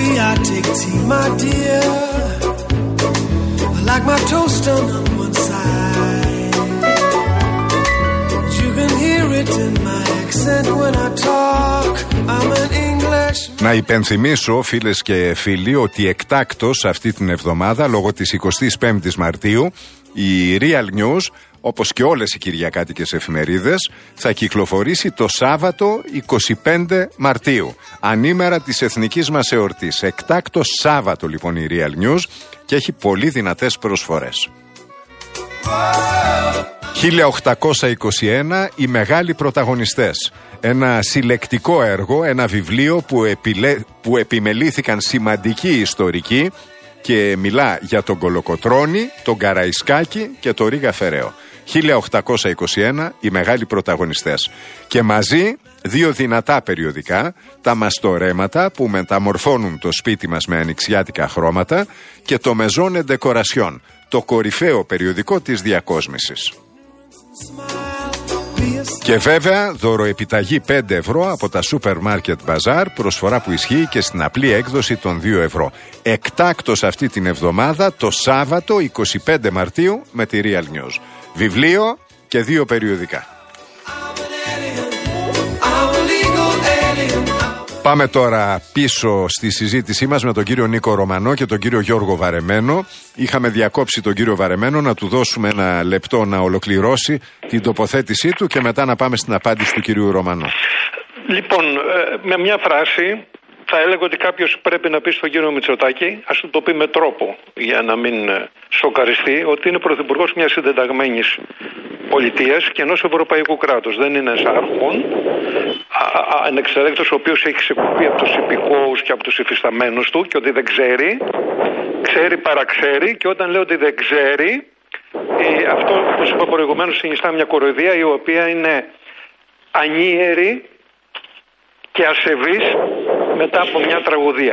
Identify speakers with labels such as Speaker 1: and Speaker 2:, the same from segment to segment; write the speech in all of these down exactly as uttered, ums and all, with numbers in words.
Speaker 1: coffee, I take tea, my dear. I like my toast on one side. You can hear it in my accent when I talk. I'm an English.
Speaker 2: Να υπενθυμίσω, φίλες και φίλοι, ότι εκτάκτως αυτή την εβδομάδα, λόγω της εικοστής πέμπτης Μαρτίου, η Real News, όπως και όλες οι κυριακάτικες εφημερίδες, θα κυκλοφορήσει το Σάββατο εικοστή πέμπτη Μαρτίου, ανήμερα της εθνικής μας εορτής. Εκτάκτος Σάββατο λοιπόν η Real News και έχει πολύ δυνατές προσφορές. χίλια οκτακόσια είκοσι ένα οι μεγάλοι πρωταγωνιστές. Ένα συλλεκτικό έργο, ένα βιβλίο που, επιλέ... που επιμελήθηκαν σημαντικοί ιστορικοί και μιλά για τον Κολοκοτρώνη, τον Καραϊσκάκη και τον Ρίγα Φεραίο. χίλια οκτακόσια είκοσι ένα οι μεγάλοι πρωταγωνιστές. Και μαζί δύο δυνατά περιοδικά, τα Μαστορέματα που μεταμορφώνουν το σπίτι μας με ανοιξιάτικα χρώματα και το Maison et Decoration, το κορυφαίο περιοδικό της διακόσμησης. Και βέβαια δωροεπιταγή πέντε ευρώ από τα Supermarket Bazaar, προσφορά που ισχύει και στην απλή έκδοση των δύο ευρώ. Εκτάκτως αυτή την εβδομάδα, το Σάββατο εικοστή πέμπτη Μαρτίου με τη Real News. Βιβλίο και δύο περιοδικά. Πάμε τώρα πίσω στη συζήτησή μας με τον κύριο Νίκο Ρωμανό και τον κύριο Γιώργο Βαρεμένο. Είχαμε διακόψει τον κύριο Βαρεμένο να του δώσουμε ένα λεπτό να ολοκληρώσει την τοποθέτησή του και μετά να πάμε στην απάντηση του κυρίου Ρωμανό.
Speaker 3: Λοιπόν, με μια φράση θα έλεγα ότι κάποιος πρέπει να πει στον κύριο Μητσοτάκη, ας του το πει με τρόπο για να μην σοκαριστεί, ότι είναι πρωθυπουργός μιας συντεταγμένης πολιτείας και ενός ευρωπαϊκού κράτους. Δεν είναι ένας αρχών, ανεξαιρέτως ο οποίος έχει ξεκοπεί από τους υπηκόους και από τους υφισταμένους του και ότι δεν ξέρει, ξέρει παραξέρει, και όταν λέω ότι δεν ξέρει, αυτό όπως είπα προηγουμένως συνιστά μια κοροϊδία η οποία είναι ανίερη και ασεβής μετά από μια τραγωδία.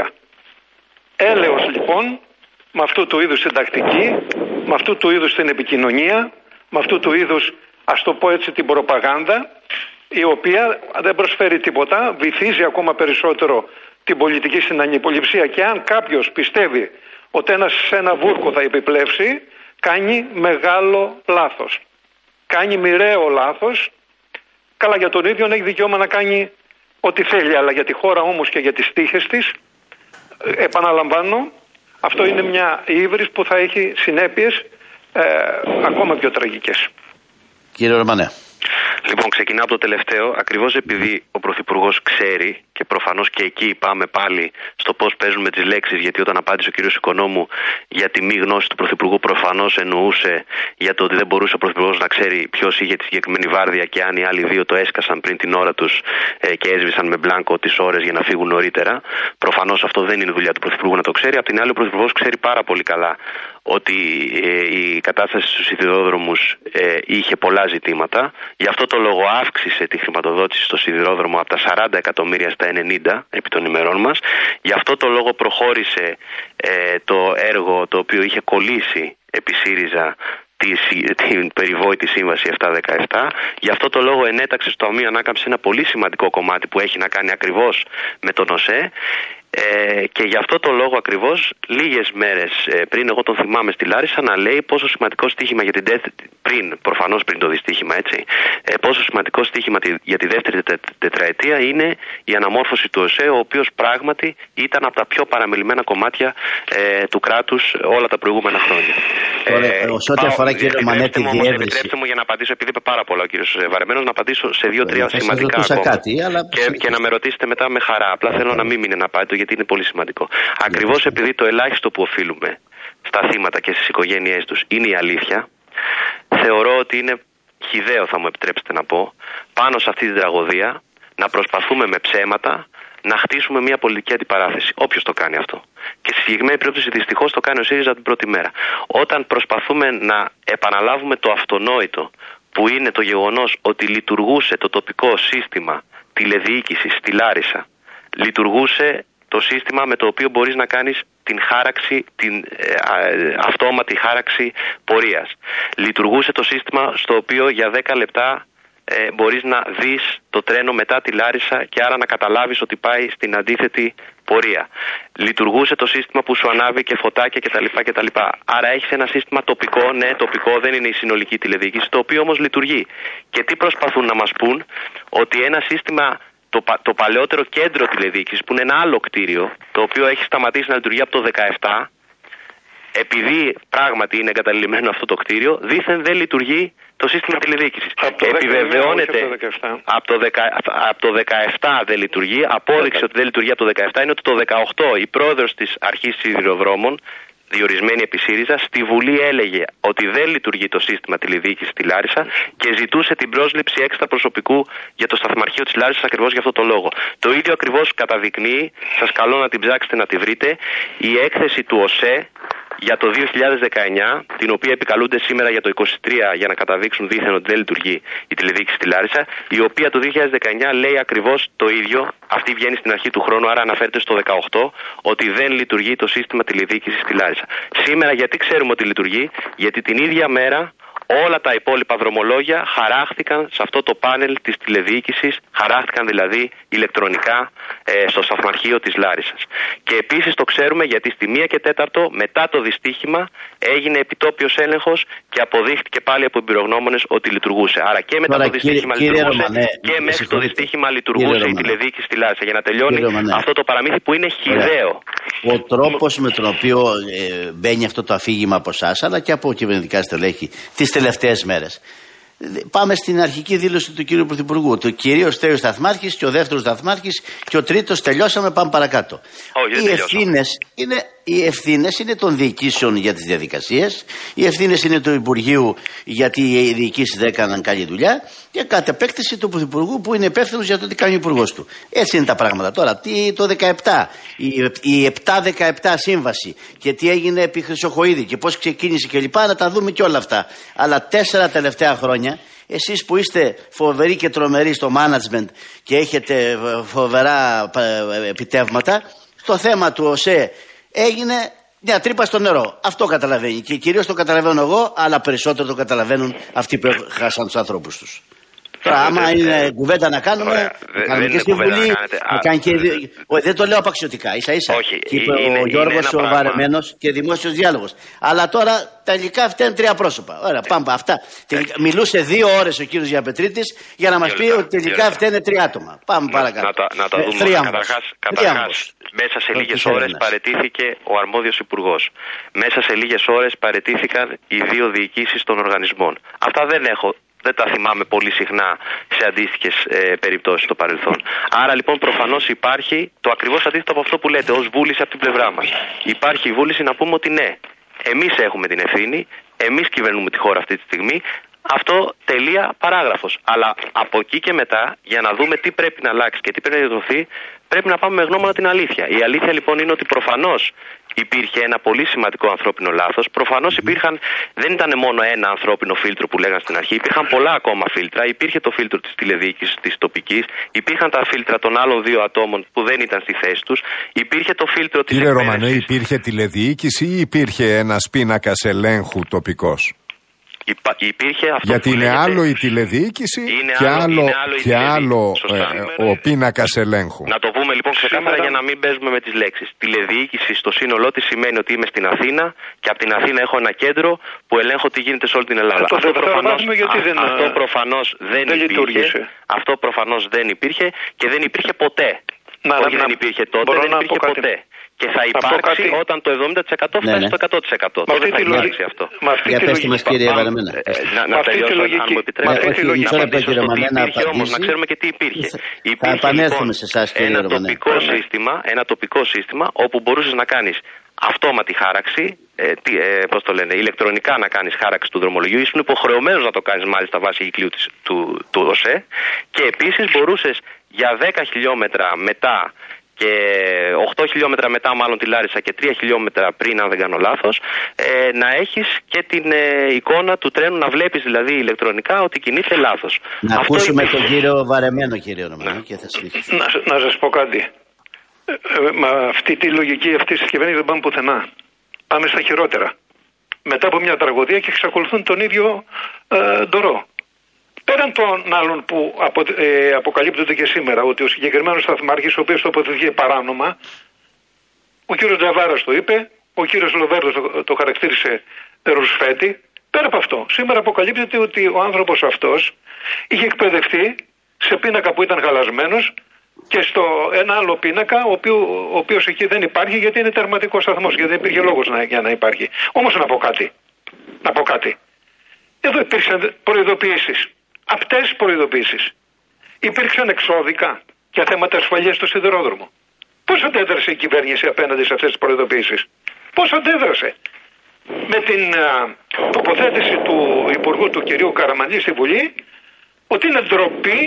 Speaker 3: Έλεος λοιπόν με αυτού του είδους την τακτική, με αυτού του είδους την επικοινωνία, με αυτού του είδους, ας το πω έτσι, την προπαγάνδα, η οποία δεν προσφέρει τίποτα, βυθίζει ακόμα περισσότερο την πολιτική συνανυποληψία, και αν κάποιος πιστεύει ότι ένας σε ένα βούρκο θα επιπλέψει, κάνει μεγάλο λάθος. Κάνει μοιραίο λάθος. Καλά, για τον ίδιο έχει δικαίωμα να κάνει ό,τι θέλει, αλλά για τη χώρα όμως και για τις τύχες της, επαναλαμβάνω, αυτό είναι μια ύβρις που θα έχει συνέπειες ε, ακόμα πιο τραγικές.
Speaker 4: Κύριε Ρωμανέ.
Speaker 5: Λοιπόν, ξεκινάω από το τελευταίο, ακριβώς επειδή ο Πρωθυπουργός ξέρει, και προφανώς και εκεί πάμε πάλι στο πώς παίζουμε τις λέξεις, γιατί όταν απάντησε ο κύριος Οικονόμου για τη μη γνώση του Πρωθυπουργού, προφανώς εννοούσε για το ότι δεν μπορούσε ο Πρωθυπουργός να ξέρει ποιος είχε τη συγκεκριμένη βάρδια και αν οι άλλοι δύο το έσκασαν πριν την ώρα τους ε, και έσβησαν με μπλάνκο τις ώρες για να φύγουν νωρίτερα. Προφανώς αυτό δεν είναι δουλειά του Πρωθυπουργού να το ξέρει. Απ' την άλλη, ο Πρωθυπουργός ξέρει πάρα πολύ καλά ότι ε, η κατάσταση στους σιδηρόδρομους ε, είχε πολλά ζητήματα. Γι' αυτό το λόγο αύξησε τη χρηματοδότηση στο σιδηρόδρομο από τα σαράντα εκατομμύρια στα ενενήντα επί των ημερών μας. Γι' αυτό το λόγο προχώρησε ε, το έργο το οποίο είχε κολλήσει επί ΣΥΡΙΖΑ, την περιβόητη σύμβαση επτακόσια δεκαεπτά. Γι' αυτό το λόγο ενέταξε στο Ταμείο Ανάκαμψης ένα πολύ σημαντικό κομμάτι που έχει να κάνει ακριβώς με τον ΟΣΕ. Ε, και γι' αυτό το λόγο ακριβώς λίγες μέρες ε, πριν, εγώ τον θυμάμαι στη Λάρισα να λέει πόσο σημαντικό στοίχημα για την δεύτερη, πριν, προφανώς πριν το δυστύχημα, έτσι, ε, πόσο σημαντικό στοίχημα τη, για τη δεύτερη τε, τετραετία είναι η αναμόρφωση του ΟΣΕ, ο οποίος πράγματι ήταν από τα πιο παραμελημένα κομμάτια ε, του κράτους όλα τα προηγούμενα χρόνια.
Speaker 4: Ωραία, ε, όσο ό,τι αφορά, κύριε Ρωμανέ, τη διεύρυνση.
Speaker 5: Επιτρέψτε μου για να απαντήσω, επειδή είπε πάρα πολλά ο κύριος Βαρεμένος, να απαντήσω σε δύο-τρία σημαντικά ακόμα.
Speaker 4: Κάτι, αλλά...
Speaker 5: και, και να με ρωτήσετε μετά με χαρά. Απλά θέλω να μην μείνει να απάντητο, γιατί είναι πολύ σημαντικό. Ακριβώς επειδή το ελάχιστο που οφείλουμε στα θύματα και στις οικογένειές τους είναι η αλήθεια, θεωρώ ότι είναι χυδαίο, θα μου επιτρέψετε να πω, πάνω σε αυτή την τραγωδία να προσπαθούμε με ψέματα να χτίσουμε μια πολιτική αντιπαράθεση. Όποιος το κάνει αυτό. Και στη συγκεκριμένη περίπτωση δυστυχώς το κάνει ο ΣΥΡΙΖΑ την πρώτη μέρα. Όταν προσπαθούμε να επαναλάβουμε το αυτονόητο, που είναι το γεγονός ότι λειτουργούσε το τοπικό σύστημα τηλεδιοίκησης στη Λάρισα, λειτουργούσε το σύστημα με το οποίο μπορείς να κάνεις την χάραξη, την ε, ε, αυτόματη χάραξη πορείας. Λειτουργούσε το σύστημα στο οποίο για δέκα λεπτά ε, μπορείς να δεις το τρένο μετά τη Λάρισα και άρα να καταλάβεις ότι πάει στην αντίθετη Πορεία. Λειτουργούσε το σύστημα που σου ανάβει και φωτάκια κτλ. κτλ. Άρα έχεις ένα σύστημα τοπικό, ναι, τοπικό, δεν είναι η συνολική τηλεδιοίκηση, το οποίο όμως λειτουργεί. Και τι προσπαθούν να μας πούν, ότι ένα σύστημα, το, το παλαιότερο κέντρο τηλεδιοίκησης, που είναι ένα άλλο κτίριο, το οποίο έχει σταματήσει να λειτουργεί από το δεκαεπτά, επειδή πράγματι είναι εγκαταλειμμένο αυτό το κτίριο, δήθεν δεν λειτουργεί το σύστημα τηλεδιοίκησης. Επιβεβαιώνεται από το, δεκα, από το δεκαεπτά δεν λειτουργεί. Απόδειξη ότι δεν λειτουργεί από το δεκαεπτά είναι ότι το δεκαοκτώ η πρόεδρος της Αρχής Σιδηροδρόμων, διορισμένη επί ΣΥΡΙΖΑ, στη Βουλή έλεγε ότι δεν λειτουργεί το σύστημα τηλεδιοίκησης στη Λάρισα και ζητούσε την πρόσληψη έξτρα προσωπικού για το σταθμαρχείο της Λάρισσας ακριβώς για αυτό το λόγο. Το ίδιο ακριβώς καταδεικνύει, σας καλώ να την ψάξετε να τη βρείτε, η έκθεση του ΟΣΕ για το δύο χιλιάδες δεκαεννιά, την οποία επικαλούνται σήμερα για το είκοσι τρία για να καταδείξουν δήθεν ότι δεν λειτουργεί η τηλεδιοίκηση στη Λάρισα, η οποία το δύο χιλιάδες δεκαεννιά λέει ακριβώς το ίδιο, αυτή βγαίνει στην αρχή του χρόνου, άρα αναφέρεται στο δεκαοκτώ, ότι δεν λειτουργεί το σύστημα τηλεδιοίκησης στη Λάρισα. Σήμερα γιατί ξέρουμε ότι λειτουργεί? Γιατί την ίδια μέρα όλα τα υπόλοιπα δρομολόγια χαράχτηκαν σε αυτό το πάνελ της τηλεδιοίκησης, χαράχτηκαν δηλαδή ηλεκτρονικά ε, στο σταθμαρχείο της Λάρισσας. Και επίσης το ξέρουμε γιατί στη μία και τέταρτο μετά το δυστύχημα έγινε επιτόπιος έλεγχος και αποδείχτηκε πάλι από εμπειρογνώμονες ότι λειτουργούσε. Άρα και μετά Τώρα, το δυστύχημα κύριε, λειτουργούσε κύριε Ρωμανέ, και μέχρι το δυστύχημα λειτουργούσε η τηλεδιοίκηση στη Λάρισα. Για να τελειώνει αυτό το παραμύθι που είναι χυδαίο.
Speaker 4: Ο τρόπος με τον οποίο ε, μπαίνει αυτό το αφήγημα από εσάς αλλά και από κυβερνητικά στελέχη τις τελευταίες μέρες. Πάμε στην αρχική δήλωση του κύριου Πρωθυπουργού. Το κυρίως Στέλιος Σταθμάρχης και ο δεύτερος Σταθμάρχης και ο τρίτος τελειώσαμε, πάμε παρακάτω.
Speaker 5: Όχι,
Speaker 4: οι ευθύνες είναι, οι ευθύνες είναι των διοικήσεων για τις διαδικασίες, οι ευθύνες είναι του Υπουργείου γιατί οι διοικήσεις δεν έκαναν καλή δουλειά και κατ' επέκταση του Πρωθυπουργού που είναι υπεύθυνος για το τι κάνει ο Υπουργός του. Έτσι είναι τα πράγματα. Τώρα, τι, το δεκαεπτά, η, η επτά δεκαεπτά σύμβαση και τι έγινε επί Χρυσοχοΐδη και πώς ξεκίνησε κλπ. Να τα δούμε και όλα αυτά. Αλλά τέσσερα τελευταία χρόνια, εσείς που είστε φοβεροί και τρομεροί στο management και έχετε φοβερά επιτεύγματα, στο θέμα του ΟΣΕ έγινε μια τρύπα στο νερό. Αυτό καταλαβαίνει και κυρίως το καταλαβαίνω εγώ, αλλά περισσότερο το καταλαβαίνουν αυτοί που χάσαν τους ανθρώπους τους. Τώρα, άμα είναι κουβέντα να κάνουμε,
Speaker 5: Ωραία,
Speaker 4: να κάνουμε και στη Βουλή. Και... Δεν το λέω απαξιωτικά, ίσα ίσα.
Speaker 5: Όχι,
Speaker 4: και είπε
Speaker 5: είναι,
Speaker 4: ο Γιώργος ο Βαρεμένος και δημόσιος διάλογος. Αλλά τώρα τελικά φταίνουν τρία πρόσωπα. Ωραία, πάμε αυτά. Τελικά, μιλούσε δύο ώρες ο κύριος Γιαπετρίτης για να μας πει ότι τελικά φταίνουν τρία άτομα. Πάμε παρακάτω.
Speaker 5: Να, τα, να τα δούμε. Καταρχάς, καταρχάς μέσα σε λίγες ώρες παραιτήθηκε ο αρμόδιος υπουργός. Μέσα σε λίγες ώρες παραιτήθηκαν οι δύο διοικήσεις των οργανισμών. Αυτά δεν έχω. Δεν τα θυμάμαι πολύ συχνά σε αντίστοιχες ε, περιπτώσεις στο παρελθόν. Άρα λοιπόν προφανώς υπάρχει το ακριβώς αντίθετο από αυτό που λέτε, ως βούληση από την πλευρά μας. Υπάρχει η βούληση να πούμε ότι ναι, εμείς έχουμε την ευθύνη, εμείς κυβερνούμε τη χώρα αυτή τη στιγμή. Αυτό τελεία παράγραφος. Αλλά από εκεί και μετά, για να δούμε τι πρέπει να αλλάξει και τι πρέπει να διορθωθεί, πρέπει να πάμε με γνώμονα την αλήθεια. Η αλήθεια λοιπόν είναι ότι προφανώς υπήρχε ένα πολύ σημαντικό ανθρώπινο λάθος. Προφανώς υπήρχαν, δεν ήταν μόνο ένα ανθρώπινο φίλτρο που λέγαν στην αρχή, υπήρχαν πολλά ακόμα φίλτρα. Υπήρχε το φίλτρο της τηλεδιοίκησης, της τοπικής, υπήρχαν τα φίλτρα των άλλων δύο ατόμων που δεν ήταν στη θέση τους, υπήρχε το φίλτρο της.
Speaker 2: Κύριε Ρωμανέ, υπήρχε τηλεδιοίκηση ή υπήρχε ένας πίνακας ελέγχου τοπικός?
Speaker 5: Υπά, υπήρχε αυτό.
Speaker 2: Γιατί είναι λέγεται... άλλο η τηλεδιοίκηση
Speaker 5: είναι
Speaker 2: και
Speaker 5: άλλο,
Speaker 2: άλλο,
Speaker 5: άλλο,
Speaker 2: και άλλο ε, ο πίνακας ελέγχου.
Speaker 5: Να το πούμε λοιπόν ξεκάθαρα για να μην παίζουμε με τις λέξεις. Τηλεδιοίκηση στο σύνολό της σημαίνει ότι είμαι στην Αθήνα και από την Αθήνα έχω ένα κέντρο που ελέγχω τι γίνεται σε όλη την Ελλάδα.
Speaker 3: Το
Speaker 5: αυτό προφανώς
Speaker 3: δεν,
Speaker 5: αυτό προφανώς δεν, δεν υπήρχε. Αυτό προφανώς δεν υπήρχε και δεν υπήρχε ποτέ. Να, Όχι να, δεν υπήρχε τότε, δεν υπήρχε ποτέ. Και θα υπάρξει κάτι... όταν το εβδομήντα τοις εκατό φτάσει ναι, ναι. στο εκατό τοις εκατό. Τότε θα υπάρξει αυτό.
Speaker 4: Για πέστε μας κύριε Βαρεμένα.
Speaker 5: Να τελειώσω αν μου επιτρέπετε. Να απαντήσω στο τι υπήρχε όμως, να ξέρουμε και τι υπήρχε.
Speaker 4: Θα επανέλθουμε σε εσάς κύριε
Speaker 5: Ρωμανέ. Ένα τοπικό σύστημα όπου μπορούσες να κάνεις αυτόματη χάραξη, ε, τι, ε, πώς το λένε, ηλεκτρονικά να κάνεις χάραξη του δρομολογίου, ήσουν υποχρεωμένος να το κάνεις μάλιστα βάσει κυκλίου της, του, του ΟΣΕ και επίσης μπορούσες για δέκα χιλιόμετρα μετά και οκτώ χιλιόμετρα μετά μάλλον τη Λάρισα και τρία χιλιόμετρα πριν αν δεν κάνω λάθος ε, να έχεις και την ε, εικόνα του τρένου, να βλέπεις δηλαδή ηλεκτρονικά ότι κινείται λάθος.
Speaker 4: Να Αυτό ακούσουμε είναι... τον κύριο Βαρεμένο κύριε Ρωμανέ και θα συνεχίσουμε.
Speaker 3: Να, να σας πω κάτι. Ε, ε, με αυτή τη λογική αυτής της κυβέρνησης δεν πάμε πουθενά. Πάμε στα χειρότερα. Μετά από μια τραγωδία και εξακολουθούν τον ίδιο ε, ντορό. Πέραν των άλλων που απο, ε, αποκαλύπτονται και σήμερα, ότι ο συγκεκριμένος σταθμάρχης, ο οποίος τοποθετήθηκε παράνομα, Ο κύριος Τζαβάρας το είπε, ο κύριος Λοβέρδος το, το χαρακτήρισε ρουσφέτη. Πέρα από αυτό, σήμερα αποκαλύπτεται ότι ο άνθρωπος αυτός είχε εκπαιδευτεί σε πίνακα που ήταν χαλασμένος και στο ένα άλλο πίνακα, ο, οποίο, ο οποίος εκεί δεν υπάρχει γιατί είναι τερματικός σταθμός, γιατί δεν υπήρχε λόγος να, για να υπάρχει. Όμως να πω κάτι. Να πω κάτι. Εδώ υπήρξαν προειδοποιήσεις. Απτές προειδοποιήσεις. Υπήρξαν εξώδικα για θέματα ασφαλείας στο σιδηρόδρομο. Πώς αντέδρασε η κυβέρνηση απέναντι σε αυτές τις προειδοποιήσεις? Πώς αντέδρασε? Με την α, τοποθέτηση του Υπουργού του κυρίου Καραμανλή στη Βουλή ότι είναι ντροπή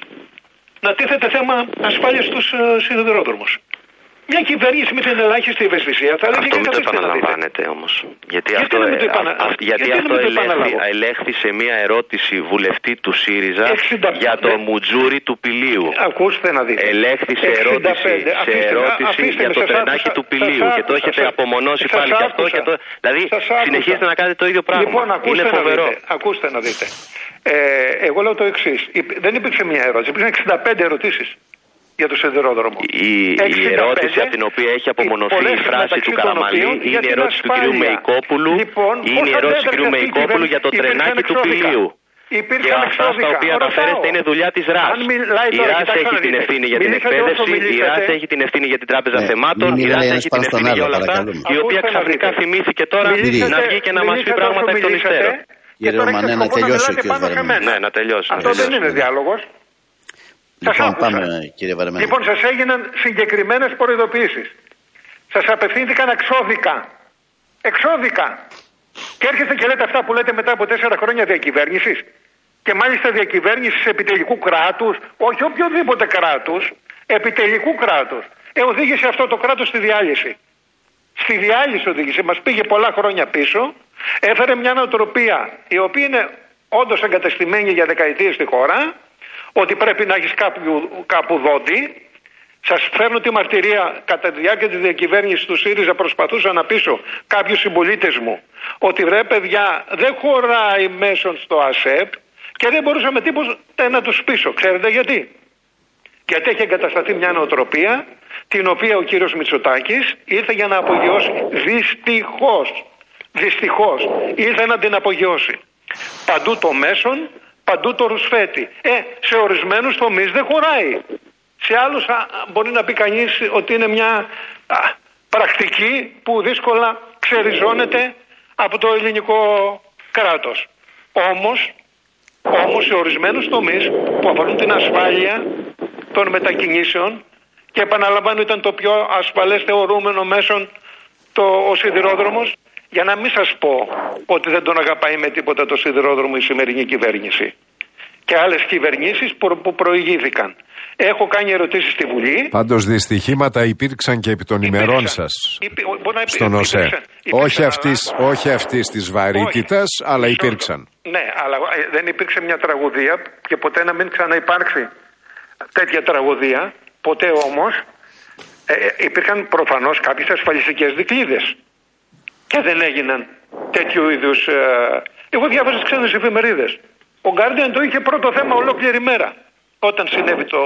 Speaker 3: να τίθεται θέμα ασφάλειας στους σιδηρόδρομους. Μια κυβέρνηση με την ελάχιστη ευαισθησία θα έλεγε.
Speaker 5: Αυτό μην το επαναλαμβάνετε όμως. Γιατί, γιατί αυτό, ε, επανα... α, γιατί γιατί αυτό ελέγχθη, ελέγχθη σε μια ερώτηση βουλευτή του ΣΥΡΙΖΑ εξήντα πέντε για το μουτζούρι του Πηλίου.
Speaker 3: Ακούστε να δείτε.
Speaker 5: Ελέγχθη σε ερώτηση, σε ερώτηση αφήστε, για το τρενάκι του Πηλίου και το έχετε απομονώσει πάλι και αυτό. Και το... Δηλαδή συνεχίζετε να κάνετε το ίδιο πράγμα.
Speaker 3: Λοιπόν,
Speaker 5: είναι φοβερό.
Speaker 3: Να δείτε, ακούστε να δείτε. Ε, εγώ λέω το εξής. Δεν υπήρξε μια ερώτηση, υπήρξαν εξήντα πέντε ερωτήσεις για το σιδηρόδρομο.
Speaker 5: Η, η ερώτηση από την οποία έχει απομονωθεί η φράση του Καραμανλή είναι η ερώτηση του κυρίου Μεϊκόπουλου, λοιπόν, είναι η ερώτηση του κυρίου Μεϊκόπουλου για το τρενάκι του Πηλίου. Και αυτά στα οποία αναφέρεστε είναι δουλειά της ΡΑΣ. Η ΡΑΣ έχει την ευθύνη για την εκπαίδευση, η ΡΑΣ έχει την ευθύνη για την Τράπεζα Θεμάτων, η ΡΑΣ έχει την ευθύνη για όλα αυτά, η οποία ξαφνικά θυμήθηκε τώρα να βγει και να μας πει πράγματα εκ των υστέρων.
Speaker 4: Κύριε Ρωμανέ, να τελειώσει ο κύριος Βαρεμένος.
Speaker 5: Ναι, να τελειώσει.
Speaker 3: Αυτό δεν είναι διάλογος.
Speaker 4: Λοιπόν, πάμε, κύριε Βαρεμένο.
Speaker 3: Λοιπόν, σας έγιναν συγκεκριμένες προειδοποιήσεις. Σας απευθύνθηκαν εξώδικα. Εξώδικα. Και έρχεστε και λέτε αυτά που λέτε μετά από τέσσερα χρόνια διακυβέρνησης. Και μάλιστα διακυβέρνησης επιτελικού κράτους, όχι οποιοδήποτε κράτους, επιτελικού κράτους. Ε, οδήγησε αυτό το κράτος στη διάλυση. Στη διάλυση οδήγησε. Μας πήγε πολλά χρόνια πίσω. Έφερε μια νοοτροπία η οποία είναι όντως εγκατεστημένη για δεκαετίες στη χώρα. Ότι πρέπει να έχεις κάπου, κάπου δόντι. Σας φέρνω τη μαρτυρία. Κατά τη διάρκεια της διακυβέρνησης του ΣΥΡΙΖΑ προσπαθούσα να πείσω κάποιους συμπολίτες μου ότι ρε παιδιά δεν χωράει μέσον στο ΑΣΕΠ και δεν μπορούσα με τίποτα να τους πείσω. Ξέρετε γιατί? Γιατί έχει εγκατασταθεί μια νοοτροπία την οποία ο κύριος Μητσοτάκης ήρθε για να απογειώσει. Δυστυχώς, δυστυχώς ήρθε να την απογειώσει. Παντού το μέσον, παντού το ρουσφέτη. Ε, σε ορισμένους τομείς δεν χωράει. Σε άλλους α, μπορεί να πει κανείς ότι είναι μια α, πρακτική που δύσκολα ξεριζώνεται από το ελληνικό κράτος. Όμως, όμως σε ορισμένους τομείς που αφορούν την ασφάλεια των μετακινήσεων και επαναλαμβάνω ήταν το πιο ασφαλές θεωρούμενο μέσον το, ο σιδηρόδρομος, για να μην σας πω ότι δεν τον αγαπάει με τίποτα το σιδηρόδρομο η σημερινή κυβέρνηση και άλλες κυβερνήσεις που, που προηγήθηκαν. Έχω κάνει ερωτήσεις στη Βουλή.
Speaker 2: Πάντως δυστυχήματα υπήρξαν και επί των υπήρξαν. ημερών σας Υπή, υπή, στον ΟΣΕ. Υπήρξαν, υπήρξαν, όχι, αυτής, όχι αυτής της βαρύτητας, όχι, αλλά υπήρξαν.
Speaker 3: Ναι, αλλά δεν υπήρξε μια τραγωδία και ποτέ να μην ξαναυπάρξει τέτοια τραγωδία. Ποτέ όμως ε, υπήρχαν προφανώς κάποιες ασφαλιστικές δικλείδες. Και δεν έγιναν τέτοιου είδους. Ε... Εγώ διάβαζα τις ξένες εφημερίδες. Ο Guardian το είχε πρώτο θέμα ολόκληρη μέρα όταν συνέβη το,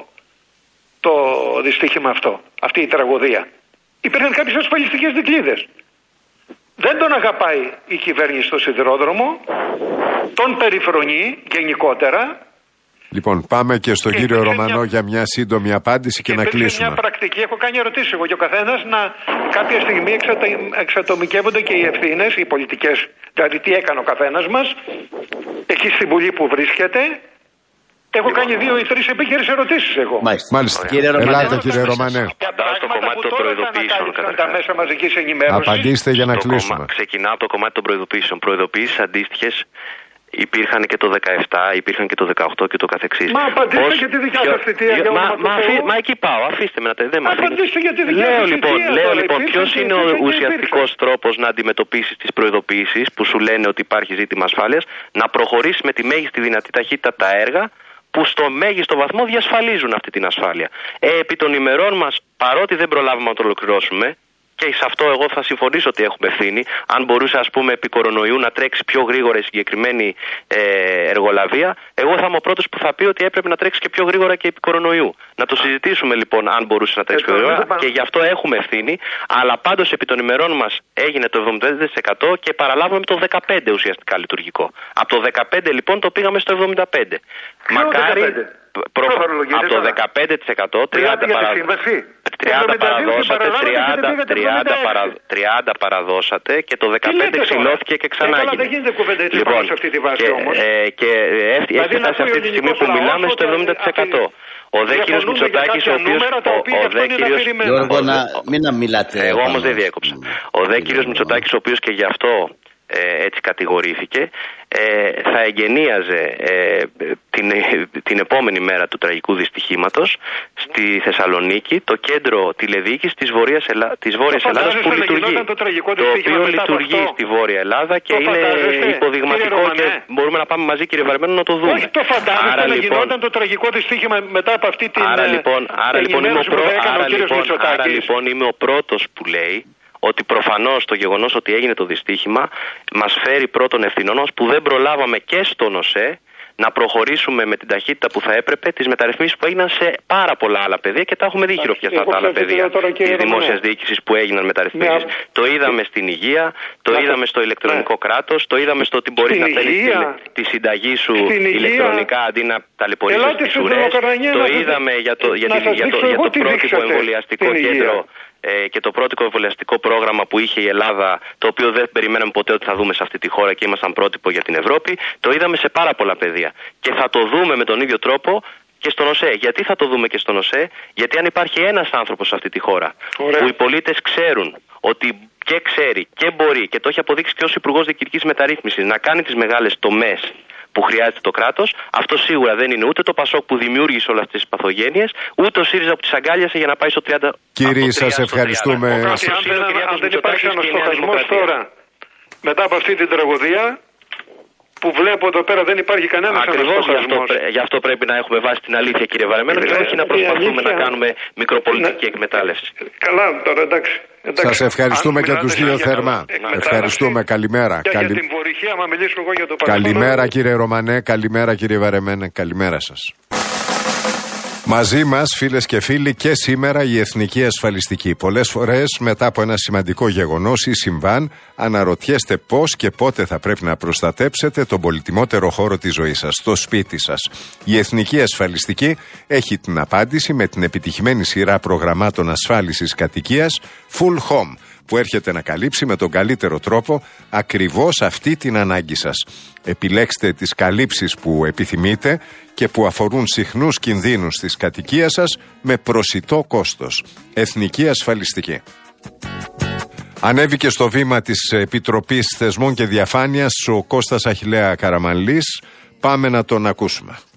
Speaker 3: το δυστύχημα αυτό, αυτή η τραγωδία. Υπήρχαν κάποιες ασφαλιστικές δικλείδες. Δεν τον αγαπάει η κυβέρνηση στο σιδηρόδρομο, τον περιφρονεί γενικότερα.
Speaker 2: Λοιπόν, πάμε και στον και κύριο Ρωμανό μια... για μια σύντομη απάντηση και, και να κλείσουμε.
Speaker 3: Μια πρακτική, έχω κάνει ερωτήσεις εγώ και ο καθένας να κάποια στιγμή εξατα... εξατομικεύονται και οι ευθύνες, οι πολιτικές, δηλαδή τι έκανε ο καθένας μας, εκεί στην Βουλή που βρίσκεται. Έχω κάνει δύο ή τρεις επίκαιρες ερωτήσεις εγώ.
Speaker 2: Μάλιστα. Μάλιστα. Κύριε Ρωμανέ. Ελάτε κύριε Ρωμανέ.
Speaker 5: Στο κομμάτι των προειδοποιήσεων.
Speaker 3: Τα μέσα μαζικής ενημέρωσης.
Speaker 2: Απαντήστε για να κλείσουμε.
Speaker 5: Ξεκινάω από το κομμάτι των προειδοποιήσεων. Προειδοποιήσεις αντίστοιχες υπήρχαν και το δεκαεπτά, υπήρχαν και το δεκαοκτώ και το καθεξής.
Speaker 3: Μα απαντήστε Πώς... για τη δικιά σας θητεία. Μα, μα, μα, αφή... μα
Speaker 5: εκεί πάω, αφήστε με να το...
Speaker 3: Μα απαντήστε για τη δικιά
Speaker 5: λέω,
Speaker 3: σας
Speaker 5: λοιπόν,
Speaker 3: θητεία.
Speaker 5: Λέω λοιπόν, ποιος είναι ο ουσιαστικός τρόπος να αντιμετωπίσεις τις προειδοποιήσεις που σου λένε ότι υπάρχει ζήτημα ασφάλειας, να προχωρήσεις με τη μέγιστη δυνατή ταχύτητα τα έργα που στο μέγιστο βαθμό διασφαλίζουν αυτή την ασφάλεια. Ε, επί των ημερών μας, παρότι δεν προλάβουμε να το ολοκληρώσουμε, και σε αυτό εγώ θα συμφωνήσω ότι έχουμε ευθύνη. Αν μπορούσε, ας πούμε, επί κορονοϊού να τρέξει πιο γρήγορα η συγκεκριμένη ε, εργολαβία, εγώ θα είμαι ο πρώτος που θα πει ότι έπρεπε να τρέξει και πιο γρήγορα και επί κορονοϊού. Να το συζητήσουμε λοιπόν αν μπορούσε να τρέξει πιο γρήγορα και γι' αυτό έχουμε ευθύνη. Αλλά πάντως επί των ημερών μας έγινε το εβδομήντα πέντε τοις εκατό και παραλάβαμε το δεκαπέντε τοις εκατό ουσιαστικά λειτουργικό. Από το δεκαπέντε τοις εκατό λοιπόν το πήγαμε στο εβδομήντα πέντε τοις εκατό. Μακάρι. Προ... Από το δεκαπέντε τοις εκατό τριάντα παραδώσατε, τριάντα παραδώσατε και το δεκαπέντε τοις εκατό ξυλώθηκε και ξανά έγινε.
Speaker 3: Δεν γίνεται κουβέντα έτσι λοιπόν, πάνω σε αυτή τη βάση όμως.
Speaker 5: Και έχει φτάσει αυτή τη στιγμή που μιλάμε στο εβδομήντα τοις εκατό. Ο δε κύριος Μητσοτάκης, ο οποίος...
Speaker 4: Γιώργο, μην να μιλάτε.
Speaker 5: Εγώ όμως δεν διέκοψα. Ο δε κύριος Μητσοτάκης, ο οποίος και γι' αυτό ε, έτσι κατηγορήθηκε, ε, θα εγγενίαζε ε, την, την επόμενη μέρα του τραγικού δυστυχήματος στη Θεσσαλονίκη το κέντρο τηλεδιοίκησης της Βόρειας, Ελλά... της Βόρειας Ελλάδας που λειτουργεί, το, το οποίο λειτουργεί στη Βόρεια Ελλάδα και είναι υποδειγματικό και μπορούμε να πάμε μαζί, κύριε Βαρεμένο, να το δούμε.
Speaker 3: Όχι, το φαντάζεστε να λοιπόν... γινόταν το τραγικό δυστύχημα μετά από αυτή την...
Speaker 5: Άρα λοιπόν, άρα λοιπόν, είμαι, ο πρω... άρα, λοιπόν, άρα λοιπόν είμαι ο πρώτος που λέει ότι προφανώς το γεγονός ότι έγινε το δυστύχημα μας φέρει πρώτον ευθυνών μας που δεν προλάβαμε και στον ΟΣΕ να προχωρήσουμε με την ταχύτητα που θα έπρεπε τις μεταρρυθμίσεις που έγιναν σε πάρα πολλά άλλα πεδία και τα έχουμε δει χειροπιαστά στα τα άλλα πεδία της δημόσιας διοίκησης που έγιναν μεταρρυθμίσεις. Ναι. Το είδαμε στην υγεία, το ναι. είδαμε στο ηλεκτρονικό ναι. κράτος, το είδαμε στο ότι μπορείς να θέλεις τη, τη συνταγή σου ηλεκτρονικά αντί να ταλαιπωρήσεις τις ουρές. Το είδαμε για το, για, για, για το, για το πρότυπο εμβολιαστικό κέντρο και το πρώτο εμβολιαστικό πρόγραμμα που είχε η Ελλάδα, το οποίο δεν περιμέναμε ποτέ ότι θα δούμε σε αυτή τη χώρα και ήμασταν πρότυπο για την Ευρώπη, το είδαμε σε πάρα πολλά πεδία. Και θα το δούμε με τον ίδιο τρόπο και στον ΟΣΕ. Γιατί θα το δούμε και στον ΟΣΕ? Γιατί αν υπάρχει ένας άνθρωπος σε αυτή τη χώρα, ωραία, που οι πολίτες ξέρουν ότι και ξέρει και μπορεί και το έχει αποδείξει και ως Υπουργός Διοικητικής Μεταρρύθμισης να κάνει τις μεγάλες τομές που χρειάζεται το κράτος, αυτό σίγουρα δεν είναι ούτε το Πασόκ που δημιούργησε όλες αυτές τις παθογένειες, ούτε ο ΣΥΡΙΖΑ που τις αγκάλιασε για να πάει στο τριάντα.
Speaker 2: Κύριοι, σας ευχαριστούμε.
Speaker 3: Αν δεν υπάρχει αναστοχασμός τώρα, μετά από αυτή την τραγωδία, που βλέπω εδώ πέρα δεν υπάρχει κανένα
Speaker 5: ακριβώς γι' αυτό, γι' αυτό πρέπει να έχουμε βάσει την αλήθεια, κύριε Βαρεμένο, και όχι να προσπαθούμε να κάνουμε μικροπολιτική εκμετάλλευση.
Speaker 3: Καλά, τώρα εντάξει.
Speaker 2: Σας ευχαριστούμε και τους δύο θερμά. Ευχαριστούμε, καλημέρα.
Speaker 3: Και Καλη... για την Βορυχή, άμα μιλήσω εγώ για το παρελθόν.
Speaker 2: Καλημέρα κύριε Ρωμανέ, καλημέρα κύριε Βαρεμένε, καλημέρα σας. Μαζί μας, φίλες και φίλοι, και σήμερα η Εθνική Ασφαλιστική. Πολλές φορές μετά από ένα σημαντικό γεγονός ή συμβάν αναρωτιέστε πώς και πότε θα πρέπει να προστατέψετε τον πολυτιμότερο χώρο της ζωής σας, το σπίτι σας. Η Εθνική Ασφαλιστική έχει την απάντηση με την επιτυχημένη σειρά προγραμμάτων ασφάλισης κατοικίας Full Home, που έρχεται να καλύψει με τον καλύτερο τρόπο ακριβώς αυτή την ανάγκη σας. Επιλέξτε τις καλύψεις που επιθυμείτε και που αφορούν συχνούς κινδύνους της κατοικίας σας με προσιτό κόστος. Εθνική Ασφαλιστική. Ανέβηκε στο βήμα της Επιτροπής Θεσμών και Διαφάνειας ο Κώστας Αχιλλέα Καραμανλής. Πάμε να τον ακούσουμε.